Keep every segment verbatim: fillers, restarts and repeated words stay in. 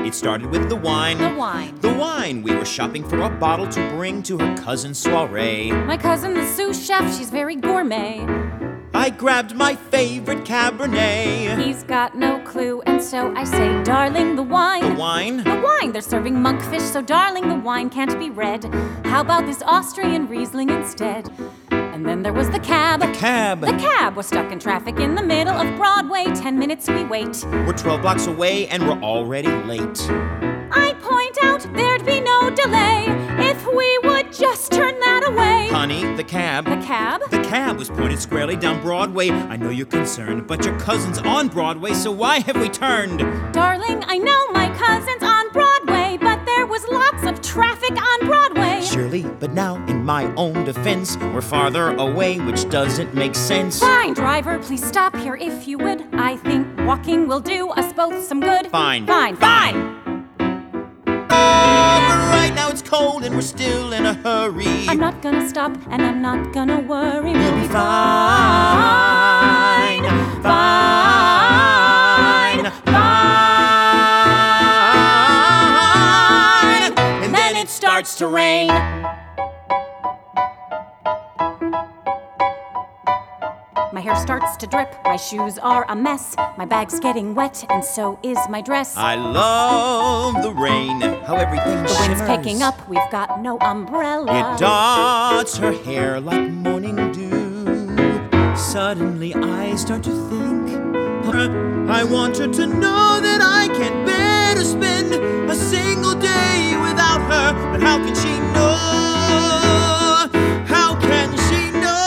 It started with the wine. The wine. The wine. We were shopping for a bottle to bring to her cousin's soiree. My cousin, the sous chef, she's very gourmet. I grabbed my favorite Cabernet. He's got no clue, and so I say, darling, the wine. The wine? The wine. They're serving monkfish, so darling, the wine can't be red. How about this Austrian Riesling instead? And then there was the cab. The cab. The cab was stuck in traffic in the middle of Broadway. Ten minutes we wait. We're twelve blocks away and we're already late. I point out there'd be no delay if we would just turn that away. Honey, the cab. The cab? The cab was pointed squarely down Broadway. I know you're concerned, but your cousin's on Broadway, so why have we turned? Darling, I know my cousin's on Broadway, but there was lots of traffic on Broadway. Surely, but now in my own defense, we're farther away, which doesn't make sense. Fine, driver, please stop here if you would. I think walking will do us both some good. Fine. Fine, fine. Right now it's cold and we're still in a hurry. I'm not gonna stop and I'm not gonna worry. We'll be fine, fine, fine. And then it starts to rain. My hair starts to drip, my shoes are a mess, my bag's getting wet, and so is my dress. I love the rain, how everything The wind's shimmers. picking up, we've got no umbrella. It dots her hair like morning dew. Suddenly I start to think, I want her to know that I can't bear to spend a single day without her. But how can she know? How can she know?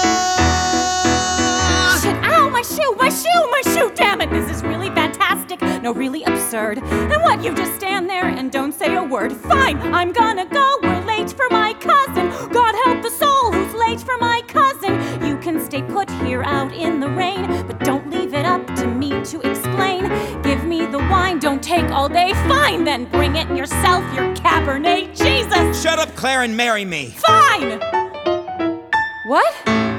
Shit, ow, my shoe, my shoe, my shoe, damn it, this is really fantastic, no, really absurd. And what, you just stand there and don't say a word? Fine, I'm gonna go, we're late for my cousin. God help the soul who's late for my cousin. You can stay put here out in the rain, but don't leave it up to me to explain. Give me the wine, don't take all day. Fine, then bring it yourself, your Cabernet, Jesus. Shut up, Claire, and marry me. Fine. What?